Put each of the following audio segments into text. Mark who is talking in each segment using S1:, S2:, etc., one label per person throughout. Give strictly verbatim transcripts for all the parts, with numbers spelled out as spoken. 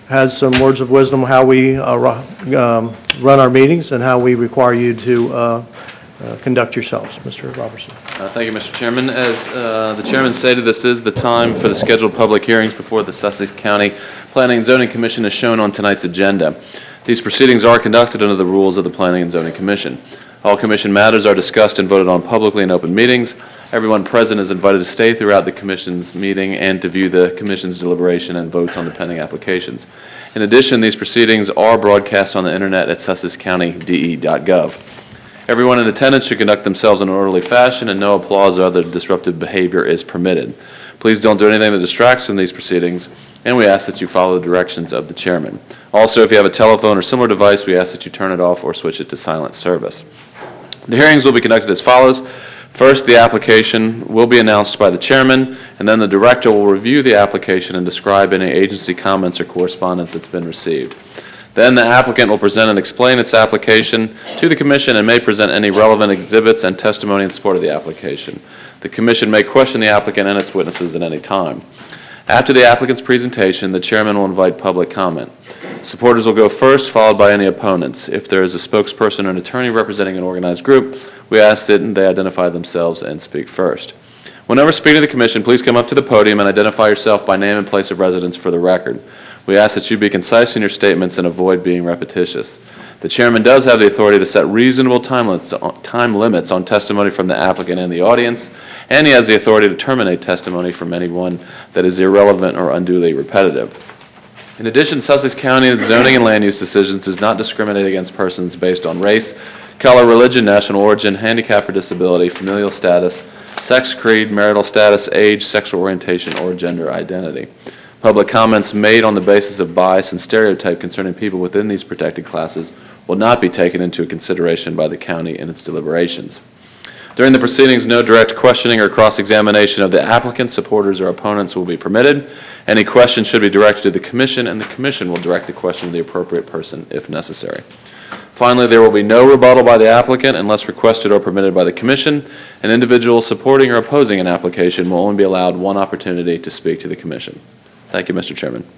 S1: has some words of wisdom how we uh, ru- um, run our meetings and how we require you to uh, uh, conduct yourselves. Mister Robertson.
S2: Uh, thank you, Mister Chairman. As uh, the Chairman stated, this is the time for the scheduled public hearings before the Sussex County Planning and Zoning Commission as shown on tonight's agenda. These proceedings are conducted under the rules of the Planning and Zoning Commission. All Commission matters are discussed and voted on publicly in open meetings. Everyone present is invited to stay throughout the Commission's meeting and to view the Commission's deliberation and votes on the pending applications. In addition, these proceedings are broadcast on the Internet at sussex county d e dot gov. Everyone in attendance should conduct themselves in an orderly fashion, and no applause or other disruptive behavior is permitted. Please don't do anything that distracts from these proceedings, and we ask that you follow the directions of the Chairman. Also, if you have a telephone or similar device, we ask that you turn it off or switch it to silent service. The hearings will be conducted as follows. First, the application will be announced by the Chairman, and then the Director will review the application and describe any agency comments or correspondence that's been received. Then the applicant will present and explain its application to the Commission and may present any relevant exhibits and testimony in support of the application. The Commission may question the applicant and its witnesses at any time. After the applicant's presentation, the Chairman will invite public comment. Supporters will go first, followed by any opponents. If there is a spokesperson or an attorney representing an organized group, we ask that they identify themselves and speak first. Whenever speaking to the Commission, please come up to the podium and identify yourself by name and place of residence for the record. We ask that you be concise in your statements and avoid being repetitious. The Chairman does have the authority to set reasonable time limits, time limits on testimony from the applicant and the audience, and he has the authority to terminate testimony from anyone that is irrelevant or unduly repetitive. In addition, Sussex County in its zoning and land use decisions does not discriminate against persons based on race, color, religion, national origin, handicap or disability, familial status, sex, creed, marital status, age, sexual orientation, or gender identity. Public comments made on the basis of bias and stereotype concerning people within these protected classes will not be taken into consideration by the county in its deliberations. During the proceedings, no direct questioning or cross-examination of the applicant, supporters, or opponents will be permitted. Any question should be directed to the Commission, and the Commission will direct the question to the appropriate person if necessary. Finally, there will be no rebuttal by the applicant unless requested or permitted by the Commission. An individual supporting or opposing an application will only be allowed one opportunity to speak to the Commission. Thank you, Mister Chairman.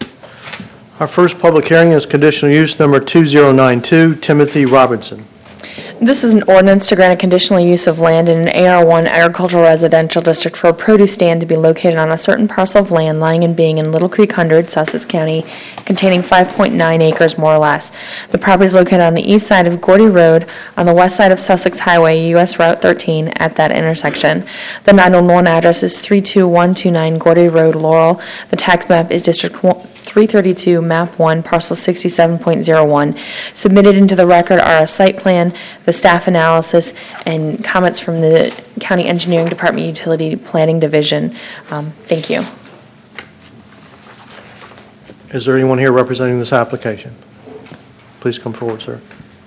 S1: Our first public hearing is conditional use number two zero nine two, Timothy Robinson.
S3: This is an ordinance to grant a conditional use of land in an A R one agricultural residential district for a produce stand to be located on a certain parcel of land lying and being in Little Creek Hundred, Sussex County, containing five point nine acres more or less. The property is located on the east side of Gordy Road, on the west side of Sussex Highway, U S Route thirteen, at that intersection. The nine one one address is three two one two nine Gordy Road, Laurel. The tax map is District three thirty-two, Map one, Parcel sixty-seven point zero one. Submitted into the record are a site plan, the staff analysis, and comments from the County Engineering Department Utility Planning Division. Um, thank you.
S1: Is there anyone here representing this application? Please come forward, sir.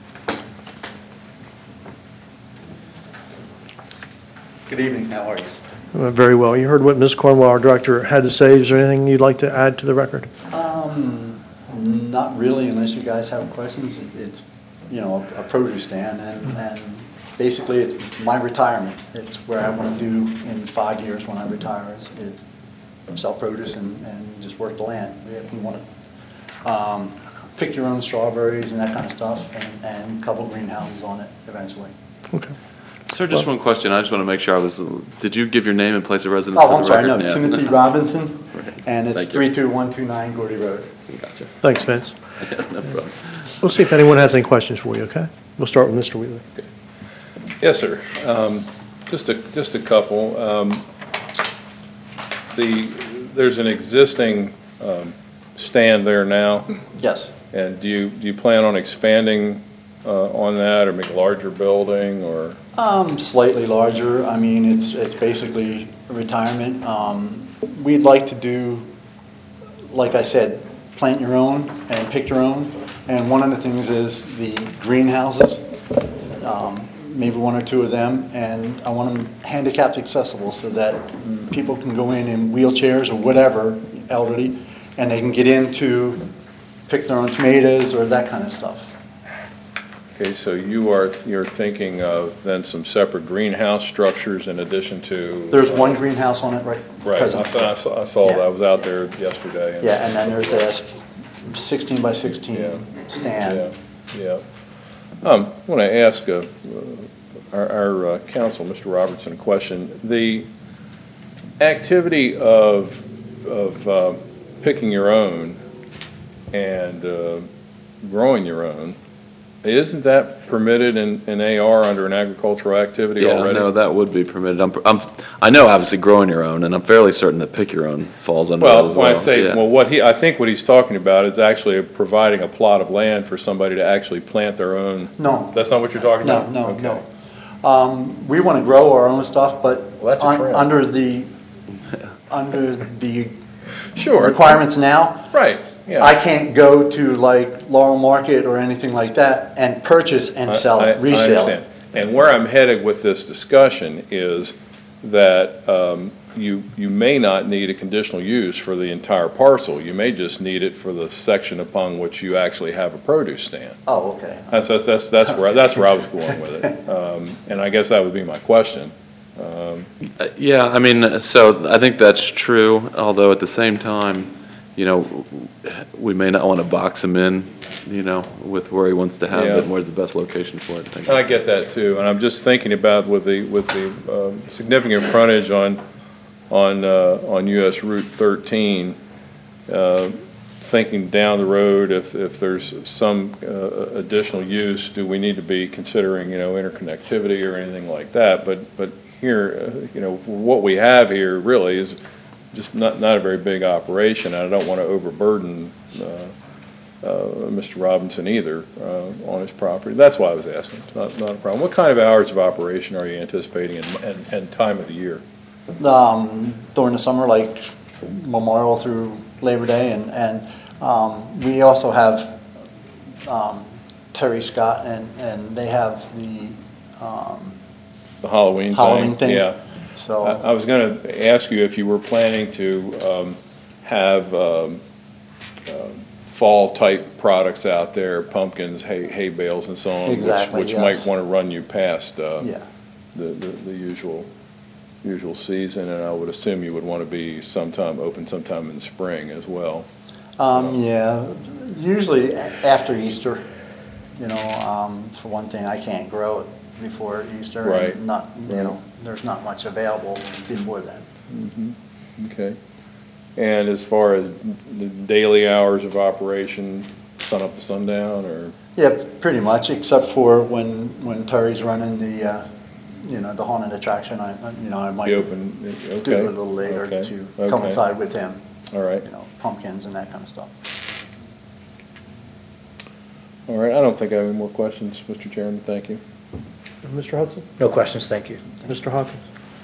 S4: Good evening. How are you?
S1: Uh, Very well. You heard what Miz Cornwell, our director, had to say. Is there anything you'd like to add to the record?
S4: Um, not really, unless you guys have questions. It's, you know, a produce stand, and, and basically it's my retirement. It's where I want to do in five years when I retire. Is it sell produce and, and just work the land. If you want to um, pick your own strawberries and that kind of stuff, and, and a couple greenhouses on it eventually.
S1: Okay.
S2: Sir, just one question. I just want to make sure I was, did you give your name and place of residence
S4: Oh,
S2: for
S4: I'm
S2: the
S4: sorry,
S2: record?
S4: no,
S2: Yeah.
S4: Timothy Robinson,
S2: Right.
S4: and it's
S2: Thank you.
S4: three two one two nine Gordy Road.
S2: Gotcha.
S1: Thanks, Vince.
S2: Yeah, no problem.
S1: We'll see if anyone has any questions for you, okay? We'll start with Mister Wheeler.
S5: Yes, sir. Um, Just a, just a couple. Um, The, there's an existing um, stand there now,
S4: Yes.
S5: and do you, do you plan on expanding uh, on that, or make a larger building, or?
S4: Um, slightly larger. I mean, it's, it's basically a retirement. Um, we'd like to do, like I said, plant your own and pick your own. And one of the things is the greenhouses, um, maybe one or two of them, and I want them handicapped accessible so that people can go in in wheelchairs or whatever, elderly, and they can get in to pick their own tomatoes or that kind of stuff.
S5: Okay, so you are, you're thinking of then some separate greenhouse structures in addition to?
S4: There's
S5: uh,
S4: one greenhouse on it, right?
S5: Right, I
S4: present.
S5: saw, I saw- I saw that, I was out there yesterday. and-
S4: Yeah, and then there's a sixteen by sixteen
S5: Yeah.
S4: stand.
S5: Yeah, yeah. Um, I want to ask uh, our, our uh, counsel, Mister Robertson, a question. The activity of, of uh, picking your own and uh, growing your own, isn't that permitted in, in A R under an agricultural activity
S2: Yeah,
S5: already?
S2: no, that would be permitted. I'm, I'm, I know obviously growing your own, and I'm fairly certain that pick your own falls under that
S5: Well,
S2: as well.
S5: when I say,
S2: Yeah.
S5: well, what he, I think what he's talking about is actually providing a plot of land for somebody to actually plant their own.
S4: No,
S5: That's not what you're talking
S4: no,
S5: about?
S4: no,
S5: Okay.
S4: no. Um, we want to grow our own stuff, but
S5: Well, that's a
S4: un-
S5: trend.
S4: under the, under the
S5: Sure.
S4: requirements now,
S5: Right, yeah.
S4: I can't go to like Laurel Market or anything like that and purchase and sell
S5: I- I-
S4: it, resell
S5: I
S4: it.
S5: understand. And where I'm headed with this discussion is that um, you, you may not need a conditional use for the entire parcel. You may just need it for the section upon which you actually have a produce stand.
S4: Oh, okay.
S5: That's, that's, that's that's where, that's where I was going with it. Um, And I guess that would be my question. Um,
S2: Uh, Yeah, I mean, so I think that's true, although at the same time, you know, we may not want to box him in, you know, with where he wants to have
S5: Yeah.
S2: it, and where's the best location for it. I think.
S5: And I get that too, and I'm just thinking about with the, with the um, significant frontage on, on, uh, on U S Route thirteen, uh, thinking down the road, if, if there's some uh, additional use, do we need to be considering, you know, interconnectivity or anything like that? But, but here, uh, you know, what we have here really is just not, not a very big operation. I don't want to overburden uh, uh, Mister Robinson either uh, on his property. That's why I was asking. It's not, not a problem. What kind of hours of operation are you anticipating and, and, and time of the year?
S4: Um, during the summer, like Memorial through Labor Day, and, and, um, we also have, um, Terry Scott, and, and they have the, um,
S5: The Halloween thing?
S4: Halloween thing.
S5: Yeah.
S4: So.
S5: I I was going to ask you if you were planning to um, have um, um, fall-type products out there, pumpkins, hay hay bales and so on. which-
S4: Exactly,
S5: Which might
S4: yes.
S5: want to run you past uh,
S4: Yeah.
S5: the the the usual, usual season, and I would assume you would want to be sometime, open sometime in the spring as well.
S4: Um, yeah, usually a- after Easter, you know, um, for one thing, I can't grow it before Easter.
S5: Right.
S4: And not, you
S5: Right.
S4: know, there's not much available before then.
S5: Okay. And as far as the daily hours of operation, sun up to sundown, or?
S4: Yeah, pretty much, except for when, when Terry's running the, uh, you know, the haunted attraction, I, I- you know, I might
S5: Be
S4: do
S5: open,
S4: it
S5: okay.
S4: a little later
S5: Okay,
S4: to
S5: okay.
S4: coincide with him,
S5: All right,
S4: you know, pumpkins and that kind of stuff.
S5: all right. I don't think I have any more questions, Mister Chairman. Thank you.
S1: Mister Hudson?
S6: No questions, thank you.
S1: Mister Hawkins?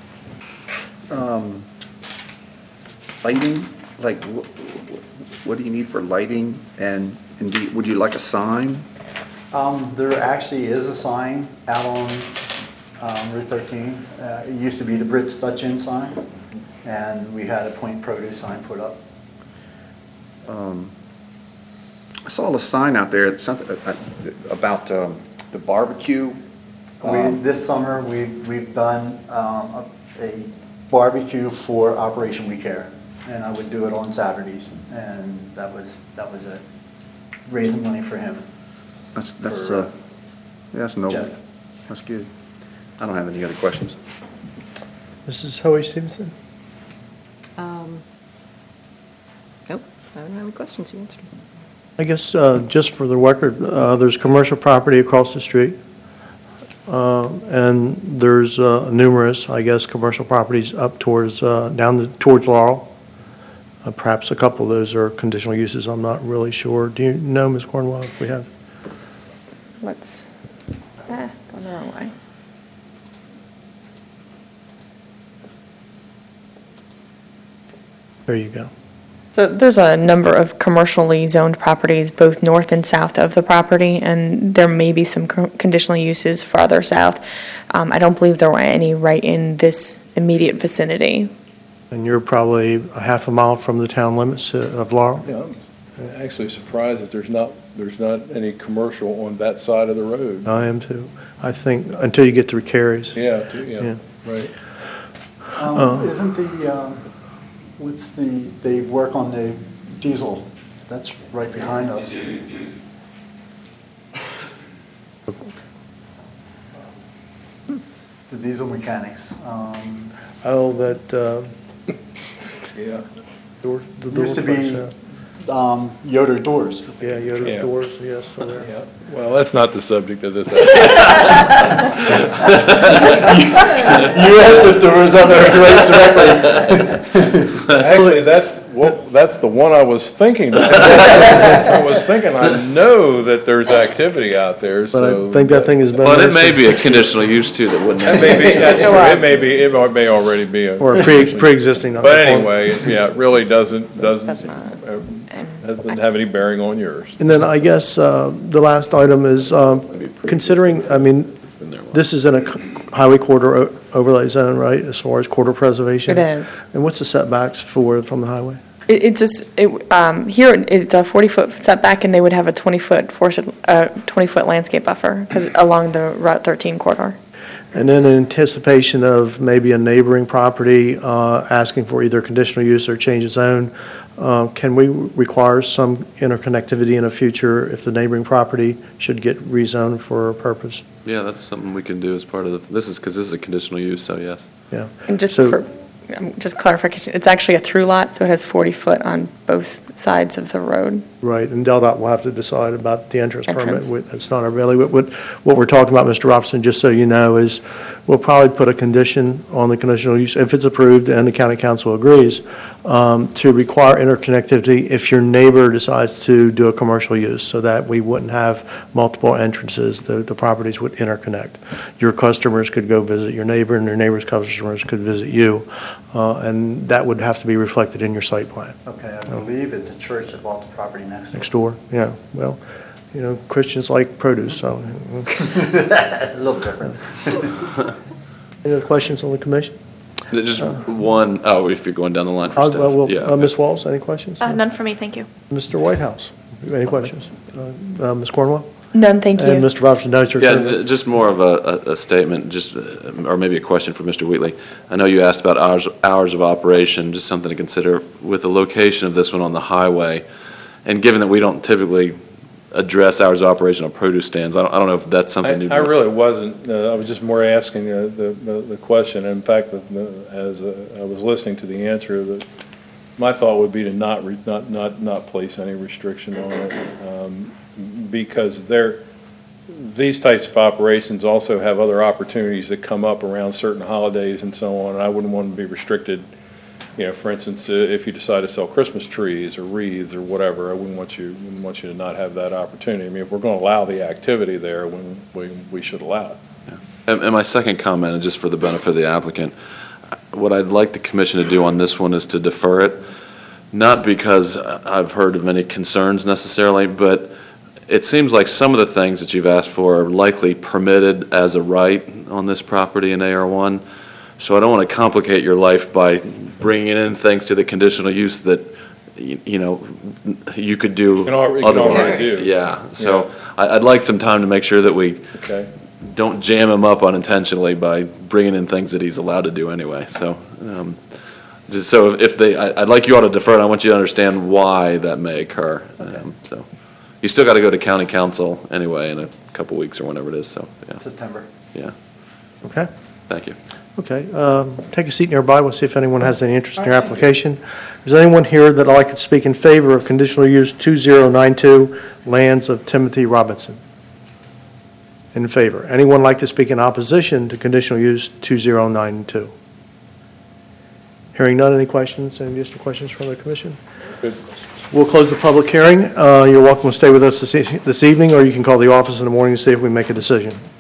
S7: Um, Lighting, like, wh- wh- what do you need for lighting? And, and do you- would you like a sign?
S4: Um, there actually is a sign out on, um, Route thirteen. Uh, it used to be the Brits Dutch Inn sign, and we had a Point Produce sign put up.
S7: Um, I saw a sign out there, that something uh, uh, about um, the barbecue.
S4: We,
S7: Um,
S4: this summer, we've, we've done, um, a a barbecue for Operation We Care, and I would do it on Saturdays, and that was, that was it. Raising money for him.
S7: That's, that's,
S4: for,
S7: uh,
S4: uh,
S7: yeah, that's noble.
S4: Jeff.
S7: That's good. I don't have any other questions.
S1: Missus Hoey Stevenson?
S8: Um, Nope, I don't have any questions, you answered.
S1: I guess, uh, just for the record, uh, there's commercial property across the street, uh, and there's uh, numerous, I guess, commercial properties up towards, uh, down the- towards Laurel. Uh, Perhaps a couple of those are conditional uses, I'm not really sure. Do you know, Miz Cornwell, if we have?
S3: What's, ah, going the wrong way.
S1: There you go.
S3: So there's a number of commercially zoned properties, both north and south of the property, and there may be some co- conditional uses farther south. Um, I don't believe there were any right in this immediate vicinity.
S1: And you're probably a half a mile from the town limits uh, of Laurel?
S5: Yeah, I'm actually surprised that there's not, there's not any commercial on that side of the road.
S1: I am too. I think, until you get through Carey's.
S5: Yeah, too, yeah,
S1: Yeah.
S5: right.
S4: Um, isn't the, um, what's the, they work on the diesel That's right behind us. The diesel mechanics. Um,
S1: Oh, that, uh,
S5: Yeah.
S1: door, the door
S4: Used to
S1: place,
S4: be
S1: yeah.
S4: um, Yoder doors.
S1: Yeah, Yoder's
S5: Yeah.
S1: doors, yes, so there.
S5: Yeah, well, that's not the subject of this.
S4: You asked if there was other right directly.
S5: Actually, that's, well, that's the one I was thinking. I was thinking, I know that there's activity out there,
S1: But
S5: so.
S1: I think that thing has been.
S2: But
S1: there
S2: it may be a
S1: since-
S2: conditional use too that wouldn't.
S5: That may be, that's true, it may be, it may already be a.
S1: Or a pre, pre-existing.
S5: But
S1: non-conforming.
S5: anyway, yeah, it really doesn't, doesn't,
S3: Does not.
S5: uh, doesn't have any bearing on yours.
S1: And then I guess uh, the last item is um, considering, I mean, this is in a c- highway corridor o- overlay zone, right, as far as corridor preservation?
S3: It is.
S1: And what's the setbacks for, from the highway?
S3: It, it's just, it, um, here, it's a forty-foot setback, and they would have a twenty-foot forest, uh, twenty-foot landscape buffer, because along the Route thirteen corridor.
S1: And then in anticipation of maybe a neighboring property uh, asking for either conditional use or change of zone, uh, can we require some interconnectivity in the future if the neighboring property should get rezoned for a purpose?
S2: Yeah, that's something we can do as part of the, this is, because this is a conditional use, so yes.
S1: Yeah.
S3: And just
S1: So-
S3: for, um, just clarification, it's actually a through lot, so it has forty foot on both sides of the road.
S1: Right, and DelDOT will have to decide about the entrance permit.
S3: Entrance.
S1: With- It's not our really, what, what what we're talking about, Mister Robinson, just so you know, is we'll probably put a condition on the conditional use, if it's approved and the county council agrees, um, to require interconnectivity if your neighbor decides to do a commercial use, so that we wouldn't have multiple entrances, the, the properties would interconnect. Your customers could go visit your neighbor, and your neighbor's customers could visit you, uh, and that would have to be reflected in your site plan.
S4: Okay, I believe it's a church that bought the property next door.
S1: Next door, yeah, well, you know, Christians like produce, so.
S4: A little different.
S1: Any other questions on the commission?
S2: Just one, oh, if you're going down the line for
S1: Uh,
S2: stuff.
S1: well,
S2: Yeah,
S1: uh,
S2: okay.
S1: Miz Walls, any questions?
S6: Uh, None for me, thank you.
S1: Mister Whitehouse, any questions? Uh, uh, Miz Cornwell?
S3: None, thank
S1: And
S3: you.
S1: Mister Robinson, notes your
S2: Yeah,
S1: turn.
S2: j- just more of a, a- a statement, just, uh, or maybe a question for Mister Wheatley. I know you asked about hours, hours of operation, just something to consider with the location of this one on the highway. And given that we don't typically address hours of operation on produce stands, I don't, I don't know if that's something you.
S5: I, I really wasn't, uh, I was just more asking uh, the, the, the question. In fact, the- the- as uh, I was listening to the answer, that my thought would be to not, re- not, not, not place any restriction on it. um, Because they're, these types of operations also have other opportunities that come up around certain holidays and so on. And I wouldn't want to be restricted, you know, for instance, uh, if you decide to sell Christmas trees or wreaths or whatever, I wouldn't want you, wouldn't want you to not have that opportunity. I mean, if we're going to allow the activity there, we, we, we should allow it.
S2: And, and my second comment, and just for the benefit of the applicant, what I'd like the commission to do on this one is to defer it, not because I've heard of any concerns necessarily, but it seems like some of the things that you've asked for are likely permitted as a right on this property in A R one. So I don't want to complicate your life by bringing in things to the conditional use that, you you know, you could do
S5: You can al- you can already
S2: otherwise.
S5: do.
S2: Yeah, so I- I'd like some time to make sure that we
S5: Okay?
S2: don't jam him up unintentionally by bringing in things that he's allowed to do anyway. So, um, just so if- if they, I- I'd like you all to defer, and I want you to understand why that may occur. Um, So, you still got to go to county council anyway in a couple weeks or whenever it is, so, yeah,
S4: September.
S2: yeah,
S1: Okay,
S2: thank you.
S1: okay. Um, Take a seat nearby, we'll see if anyone has any interest in your application. Is there anyone here that would like to speak in favor of conditional use two zero nine two, lands of Timothy Robinson? In favor. Anyone like to speak in opposition to conditional use two zero nine two? Hearing none, any questions, any additional questions from the commission?
S5: Good.
S1: We'll close the public hearing. Uh, You're welcome to stay with us this e- this evening, or you can call the office in the morning to see if we make a decision.